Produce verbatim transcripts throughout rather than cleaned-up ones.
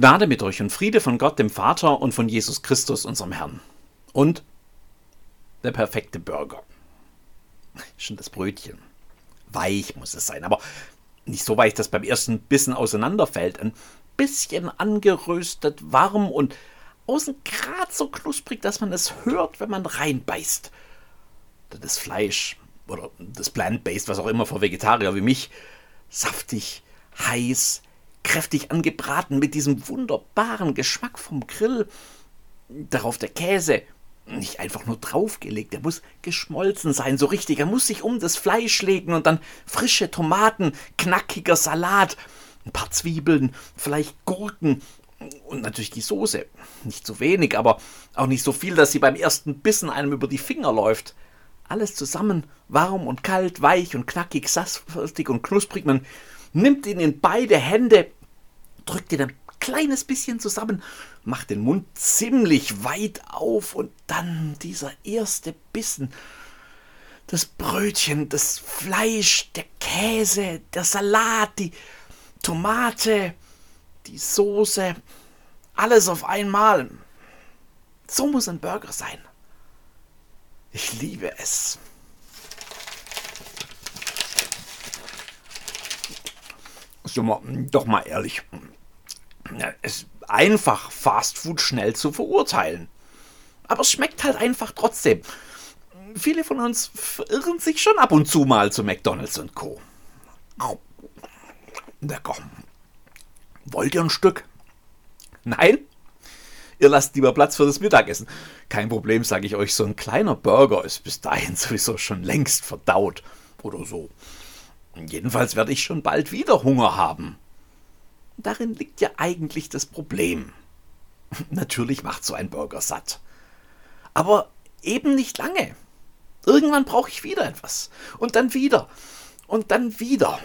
Gnade mit euch und Friede von Gott, dem Vater und von Jesus Christus, unserem Herrn. Und der perfekte Burger. Schon das Brötchen. Weich muss es sein, aber nicht so weich, dass beim ersten Bissen auseinanderfällt. Ein bisschen angeröstet, warm und außen gerade so knusprig, dass man es hört, wenn man reinbeißt. Das Fleisch oder das Plant-Based, was auch immer für Vegetarier wie mich, saftig, heiß, kräftig angebraten mit diesem wunderbaren Geschmack vom Grill. Darauf der Käse, nicht einfach nur draufgelegt, der muss geschmolzen sein, so richtig. Er muss sich um das Fleisch legen und dann frische Tomaten, knackiger Salat, ein paar Zwiebeln, vielleicht Gurken und natürlich die Soße. Nicht zu wenig, aber auch nicht so viel, dass sie beim ersten Bissen einem über die Finger läuft. Alles zusammen, warm und kalt, weich und knackig, saftig und knusprig. Man nimmt ihn in beide Hände, drückt ihn ein kleines bisschen zusammen, macht den Mund ziemlich weit auf und dann dieser erste Bissen. Das Brötchen, das Fleisch, der Käse, der Salat, die Tomate, die Soße, alles auf einmal. So muss ein Burger sein. Ich liebe es. Sind wir doch mal ehrlich. Es ist einfach, Fastfood schnell zu verurteilen. Aber es schmeckt halt einfach trotzdem. Viele von uns verirren sich schon ab und zu mal zu McDonald's und Co. Au. Lecker. Wollt ihr ein Stück? Nein? Ihr lasst lieber Platz für das Mittagessen. Kein Problem, sage ich euch, so ein kleiner Burger ist bis dahin sowieso schon längst verdaut. Oder so. Jedenfalls werde ich schon bald wieder Hunger haben. Darin liegt ja eigentlich das Problem. Natürlich macht so ein Burger satt. Aber eben nicht lange. Irgendwann brauche ich wieder etwas. Und dann wieder. Und dann wieder.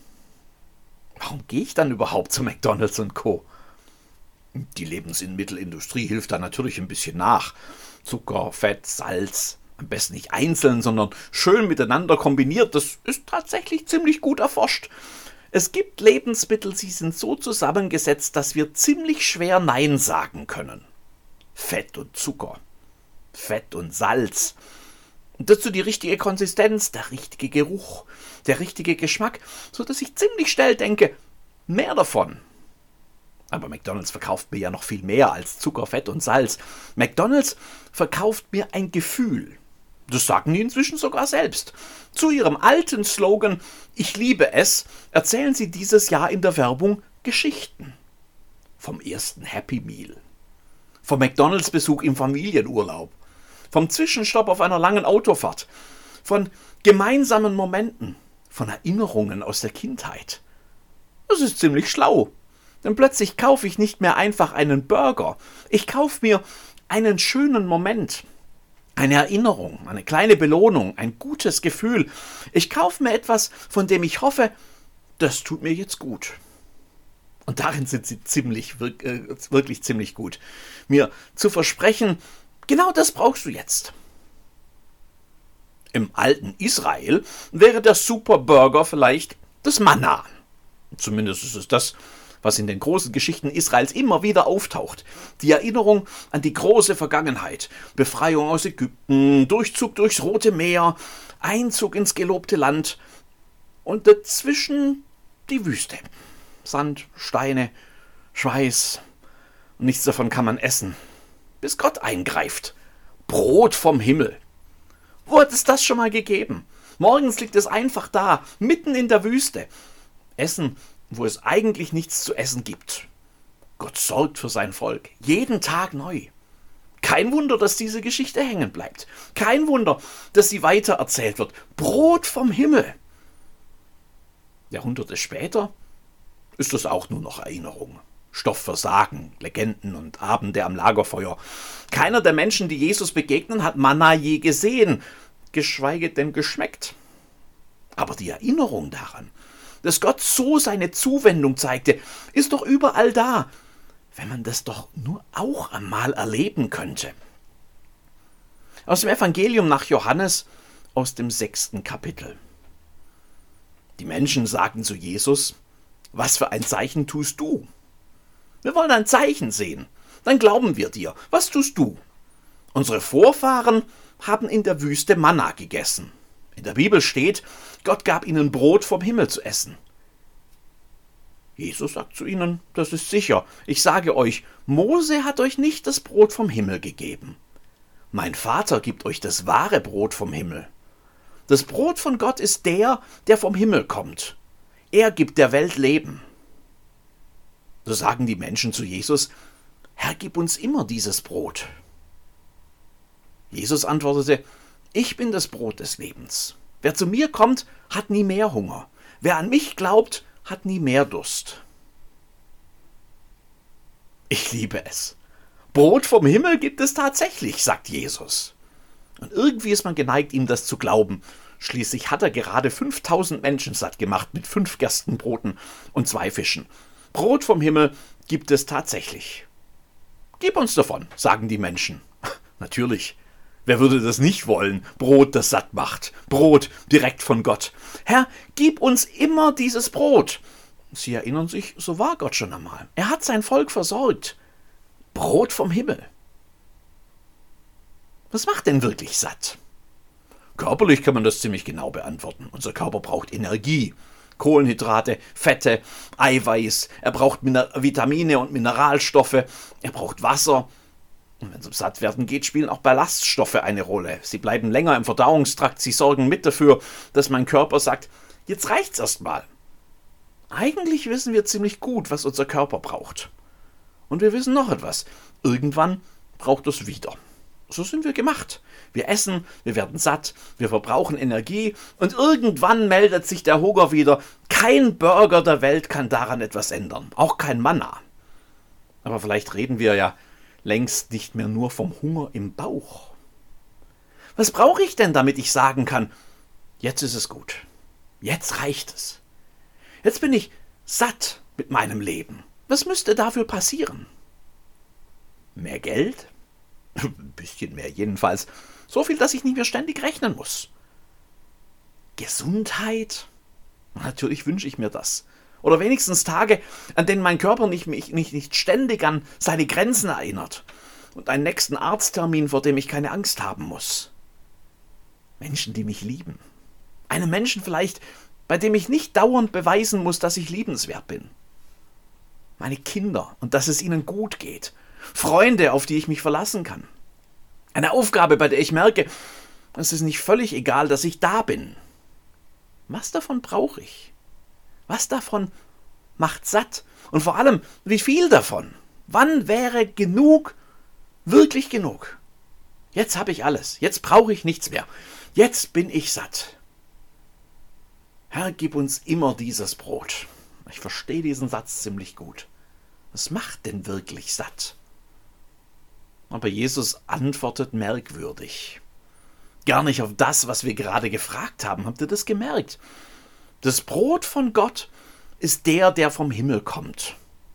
Warum gehe ich dann überhaupt zu McDonald's und Co.? Die Lebensmittelindustrie hilft da natürlich ein bisschen nach. Zucker, Fett, Salz. Am besten nicht einzeln, sondern schön miteinander kombiniert. Das ist tatsächlich ziemlich gut erforscht. Es gibt Lebensmittel, sie sind so zusammengesetzt, dass wir ziemlich schwer Nein sagen können. Fett und Zucker. Fett und Salz. Und dazu die richtige Konsistenz, der richtige Geruch, der richtige Geschmack, so dass ich ziemlich schnell denke, mehr davon. Aber McDonald's verkauft mir ja noch viel mehr als Zucker, Fett und Salz. McDonald's verkauft mir ein Gefühl. Das sagen die inzwischen sogar selbst. Zu ihrem alten Slogan „Ich liebe es“ erzählen sie dieses Jahr in der Werbung Geschichten. Vom ersten Happy Meal. Vom McDonald's-Besuch im Familienurlaub. Vom Zwischenstopp auf einer langen Autofahrt. Von gemeinsamen Momenten. Von Erinnerungen aus der Kindheit. Das ist ziemlich schlau. Denn plötzlich kaufe ich nicht mehr einfach einen Burger. Ich kaufe mir einen schönen Moment. Eine Erinnerung, eine kleine Belohnung, ein gutes Gefühl. Ich kaufe mir etwas, von dem ich hoffe, das tut mir jetzt gut. Und darin sind sie ziemlich, wirklich ziemlich gut. Mir zu versprechen, genau das brauchst du jetzt. Im alten Israel wäre der Superburger vielleicht das Manna. Zumindest ist es das, was in den großen Geschichten Israels immer wieder auftaucht. Die Erinnerung an die große Vergangenheit. Befreiung aus Ägypten, Durchzug durchs Rote Meer, Einzug ins gelobte Land und dazwischen die Wüste. Sand, Steine, Schweiß und nichts davon kann man essen, bis Gott eingreift. Brot vom Himmel. Wo hat es das schon mal gegeben? Morgens liegt es einfach da, mitten in der Wüste. Essen, wo es eigentlich nichts zu essen gibt. Gott sorgt für sein Volk, jeden Tag neu. Kein Wunder, dass diese Geschichte hängen bleibt. Kein Wunder, dass sie weitererzählt wird. Brot vom Himmel. Jahrhunderte später ist das auch nur noch Erinnerung. Stoff für Sagen, Legenden und Abende am Lagerfeuer. Keiner der Menschen, die Jesus begegnen, hat Manna je gesehen, geschweige denn geschmeckt. Aber die Erinnerung daran, dass Gott so seine Zuwendung zeigte, ist doch überall da, wenn man das doch nur auch einmal erleben könnte. Aus dem Evangelium nach Johannes, aus dem sechsten Kapitel. Die Menschen sagten zu Jesus: Was für ein Zeichen tust du? Wir wollen ein Zeichen sehen. Dann glauben wir dir. Was tust du? Unsere Vorfahren haben in der Wüste Manna gegessen. In der Bibel steht, Gott gab ihnen Brot vom Himmel zu essen. Jesus sagt zu ihnen, das ist sicher. Ich sage euch, Mose hat euch nicht das Brot vom Himmel gegeben. Mein Vater gibt euch das wahre Brot vom Himmel. Das Brot von Gott ist der, der vom Himmel kommt. Er gibt der Welt Leben. So sagen die Menschen zu Jesus, Herr, gib uns immer dieses Brot. Jesus antwortete, ich bin das Brot des Lebens. Wer zu mir kommt, hat nie mehr Hunger. Wer an mich glaubt, hat nie mehr Durst. Ich liebe es. Brot vom Himmel gibt es tatsächlich, sagt Jesus. Und irgendwie ist man geneigt, ihm das zu glauben. Schließlich hat er gerade fünftausend Menschen satt gemacht mit fünf Gerstenbroten und zwei Fischen. Brot vom Himmel gibt es tatsächlich. Gib uns davon, sagen die Menschen. Natürlich. Wer würde das nicht wollen? Brot, das satt macht. Brot direkt von Gott. Herr, gib uns immer dieses Brot. Sie erinnern sich, so war Gott schon einmal. Er hat sein Volk versorgt. Brot vom Himmel. Was macht denn wirklich satt? Körperlich kann man das ziemlich genau beantworten. Unser Körper braucht Energie. Kohlenhydrate, Fette, Eiweiß. Er braucht Miner- Vitamine und Mineralstoffe. Er braucht Wasser. Und wenn es um Sattwerden geht, spielen auch Ballaststoffe eine Rolle. Sie bleiben länger im Verdauungstrakt. Sie sorgen mit dafür, dass mein Körper sagt, jetzt reicht's erstmal. Eigentlich wissen wir ziemlich gut, was unser Körper braucht. Und wir wissen noch etwas. Irgendwann braucht es wieder. So sind wir gemacht. Wir essen, wir werden satt, wir verbrauchen Energie und irgendwann meldet sich der Hunger wieder. Kein Burger der Welt kann daran etwas ändern. Auch kein Manna. Aber vielleicht reden wir ja längst nicht mehr nur vom Hunger im Bauch. Was brauche ich denn, damit ich sagen kann, jetzt ist es gut. Jetzt reicht es. Jetzt bin ich satt mit meinem Leben. Was müsste dafür passieren? Mehr Geld? Ein bisschen mehr jedenfalls. So viel, dass ich nicht mehr ständig rechnen muss. Gesundheit? Natürlich wünsche ich mir das. Oder wenigstens Tage, an denen mein Körper nicht, mich nicht, nicht ständig an seine Grenzen erinnert. Und einen nächsten Arzttermin, vor dem ich keine Angst haben muss. Menschen, die mich lieben. Einen Menschen vielleicht, bei dem ich nicht dauernd beweisen muss, dass ich liebenswert bin. Meine Kinder und dass es ihnen gut geht. Freunde, auf die ich mich verlassen kann. Eine Aufgabe, bei der ich merke, es ist nicht völlig egal, dass ich da bin. Was davon brauche ich? Was davon macht satt? Und vor allem, wie viel davon? Wann wäre genug wirklich genug? Jetzt habe ich alles. Jetzt brauche ich nichts mehr. Jetzt bin ich satt. Herr, gib uns immer dieses Brot. Ich verstehe diesen Satz ziemlich gut. Was macht denn wirklich satt? Aber Jesus antwortet merkwürdig. Gar nicht auf das, was wir gerade gefragt haben. Habt ihr das gemerkt? Das Brot von Gott ist der, der vom Himmel kommt.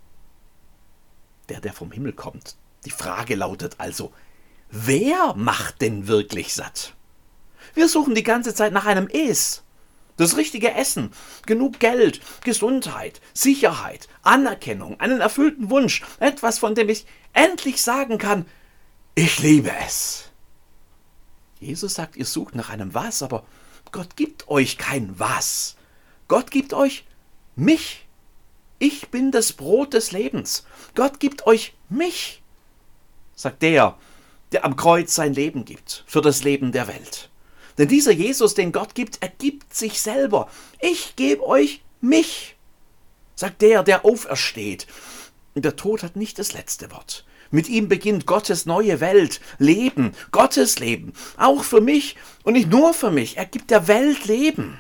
Der, der vom Himmel kommt. Die Frage lautet also, wer macht denn wirklich satt? Wir suchen die ganze Zeit nach einem Es. Das richtige Essen, genug Geld, Gesundheit, Sicherheit, Anerkennung, einen erfüllten Wunsch, etwas, von dem ich endlich sagen kann, ich liebe es. Jesus sagt, ihr sucht nach einem Was, aber Gott gibt euch kein Was. Gott gibt euch mich. Ich bin das Brot des Lebens. Gott gibt euch mich, sagt der, der am Kreuz sein Leben gibt, für das Leben der Welt. Denn dieser Jesus, den Gott gibt, er gibt sich selber. Ich gebe euch mich, sagt der, der aufersteht. Der Tod hat nicht das letzte Wort. Mit ihm beginnt Gottes neue Welt, Leben, Gottes Leben, auch für mich und nicht nur für mich. Er gibt der Welt Leben.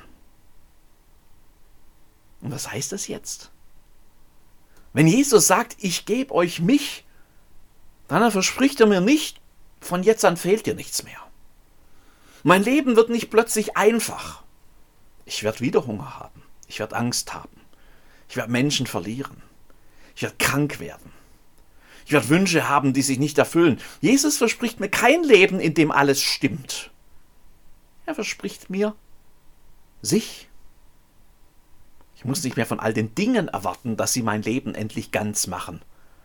Und was heißt das jetzt? Wenn Jesus sagt, ich gebe euch mich, dann verspricht er mir nicht, von jetzt an fehlt dir nichts mehr. Mein Leben wird nicht plötzlich einfach. Ich werde wieder Hunger haben. Ich werde Angst haben. Ich werde Menschen verlieren. Ich werde krank werden. Ich werde Wünsche haben, die sich nicht erfüllen. Jesus verspricht mir kein Leben, in dem alles stimmt. Er verspricht mir sich. Ich muss nicht mehr von all den Dingen erwarten, dass sie mein Leben endlich ganz machen.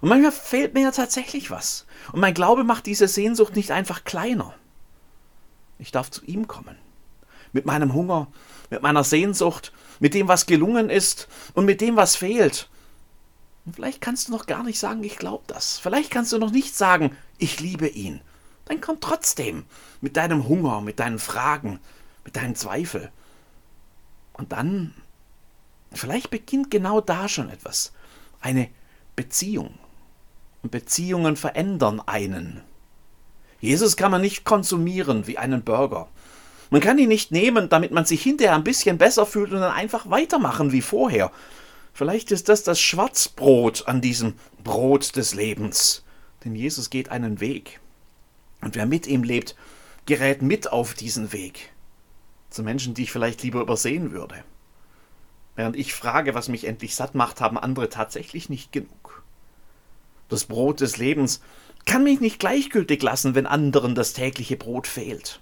Und manchmal fehlt mir ja tatsächlich was. Und mein Glaube macht diese Sehnsucht nicht einfach kleiner. Ich darf zu ihm kommen. Mit meinem Hunger, mit meiner Sehnsucht, mit dem, was gelungen ist und mit dem, was fehlt. Und vielleicht kannst du noch gar nicht sagen, ich glaube das. Vielleicht kannst du noch nicht sagen, ich liebe ihn. Dann komm trotzdem mit deinem Hunger, mit deinen Fragen, mit deinen Zweifeln. Und dann, vielleicht beginnt genau da schon etwas. Eine Beziehung. Und Beziehungen verändern einen. Jesus kann man nicht konsumieren wie einen Burger. Man kann ihn nicht nehmen, damit man sich hinterher ein bisschen besser fühlt und dann einfach weitermachen wie vorher. Vielleicht ist das das Schwarzbrot an diesem Brot des Lebens. Denn Jesus geht einen Weg. Und wer mit ihm lebt, gerät mit auf diesen Weg. Zu Menschen, die ich vielleicht lieber übersehen würde. Während ich frage, was mich endlich satt macht, haben andere tatsächlich nicht genug. Das Brot des Lebens kann mich nicht gleichgültig lassen, wenn anderen das tägliche Brot fehlt.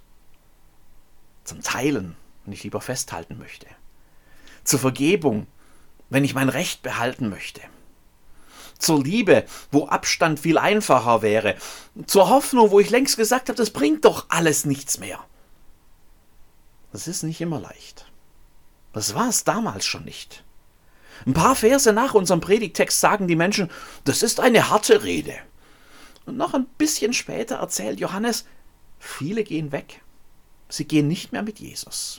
Zum Teilen, wenn ich lieber festhalten möchte. Zur Vergebung, wenn ich mein Recht behalten möchte. Zur Liebe, wo Abstand viel einfacher wäre. Zur Hoffnung, wo ich längst gesagt habe, das bringt doch alles nichts mehr. Das ist nicht immer leicht. Das war es damals schon nicht. Ein paar Verse nach unserem Predigtext sagen die Menschen, das ist eine harte Rede. Und noch ein bisschen später erzählt Johannes, viele gehen weg. Sie gehen nicht mehr mit Jesus.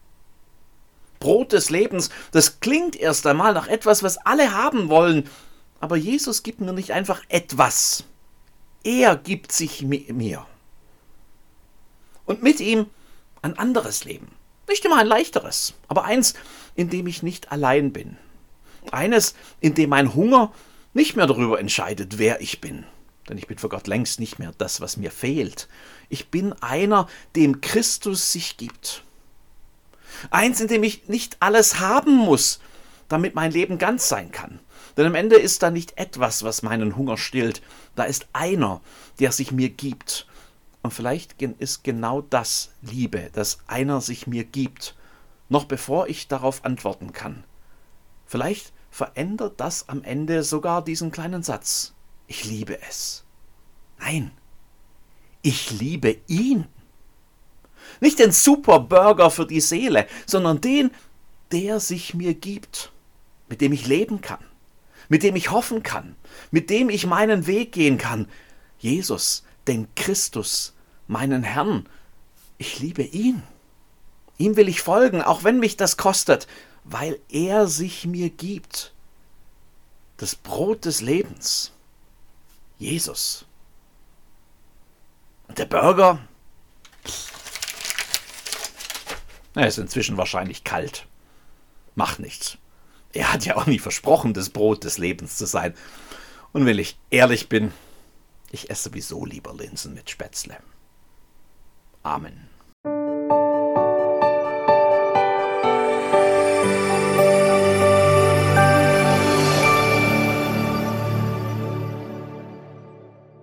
Brot des Lebens, das klingt erst einmal nach etwas, was alle haben wollen. Aber Jesus gibt mir nicht einfach etwas. Er gibt sich mir. Und mit ihm ein anderes Leben. Nicht immer ein leichteres, aber eins, in dem ich nicht allein bin. Eines, in dem mein Hunger nicht mehr darüber entscheidet, wer ich bin. Denn ich bin für Gott längst nicht mehr das, was mir fehlt. Ich bin einer, dem Christus sich gibt. Eins, in dem ich nicht alles haben muss, damit mein Leben ganz sein kann. Denn am Ende ist da nicht etwas, was meinen Hunger stillt. Da ist einer, der sich mir gibt. Und vielleicht ist genau das Liebe, dass einer sich mir gibt, noch bevor ich darauf antworten kann. Vielleicht verändert das am Ende sogar diesen kleinen Satz. Ich liebe es. Nein, ich liebe ihn. Nicht den Superburger für die Seele, sondern den, der sich mir gibt, mit dem ich leben kann, mit dem ich hoffen kann, mit dem ich meinen Weg gehen kann. Jesus, den Christus, meinen Herrn. Ich liebe ihn. Ihm will ich folgen, auch wenn mich das kostet, weil er sich mir gibt. Das Brot des Lebens. Jesus. Und der Burger? Er ist inzwischen wahrscheinlich kalt. Macht nichts. Er hat ja auch nie versprochen, das Brot des Lebens zu sein. Und wenn ich ehrlich bin, ich esse sowieso lieber Linsen mit Spätzle. Amen.